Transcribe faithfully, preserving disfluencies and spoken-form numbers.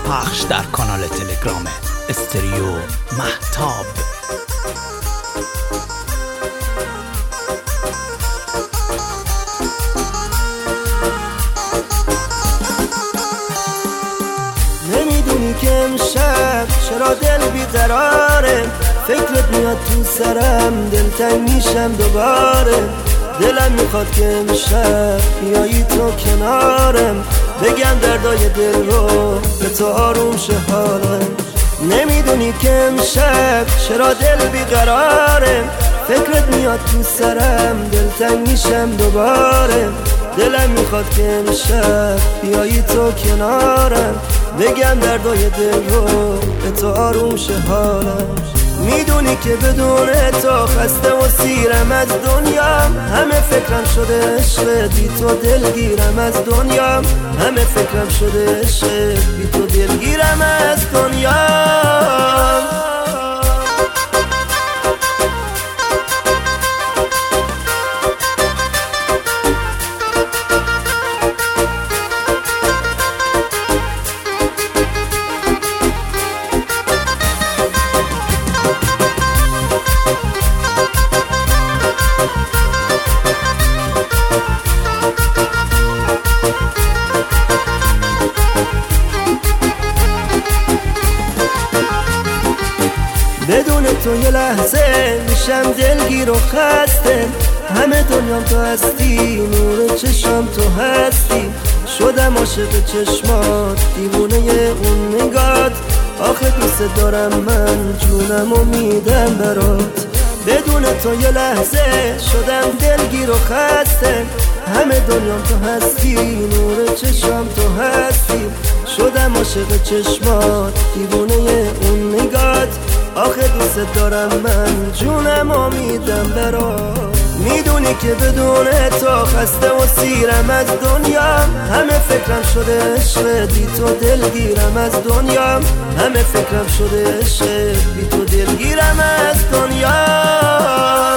پخش در کانال تلگرام استریو مهتاب. نمیدونی که امشب چرا دل بیقراره، فکرت میاد تو سرم، دلتنگ میشم دوباره. دلم میخواد که امشب بیایی تو کنارم، بگم دردای دل رو به تو آروم شه حالم. نمیدونی که امشب چرا دل بیقراره، فکرت میاد تو سرم، دلتنگ میشم دوباره. دلم میخواد که امشب بیایی تو کنارم، بگم دردای دل رو به تو آروم شه حالم. میدونی که بدون تو خسته و سیرم از دنیا، همه فکرم شده عشق بی تو دلگیرم از دنیا، همه فکرم شده عشق بی تو دلگیرم از دنیا. بدون تو یه لحظه میشم دلگیر و خسته، همه دنیام تو هستی، نور چشم تو هستی. شدم عاشق چشمات، دیوونه اون نگات، آخه دوست دارم من، جونم و میدم برات. بدون تو یه لحظه شدم دلگیر و خسته، همه دنیام تو هستی، نور چشم تو هستی. شدم عاشق چشمات، دیوونه اون نگات، آخه دوست دارم من، جونم و میدم برات. میدونی که بدون تو خسته و سیرم از دنیا، همه فکرم شده عشق بی تو دلگیرم از دنیا، همه فکرم شده عشق بی تو دلگیرم از دنیا.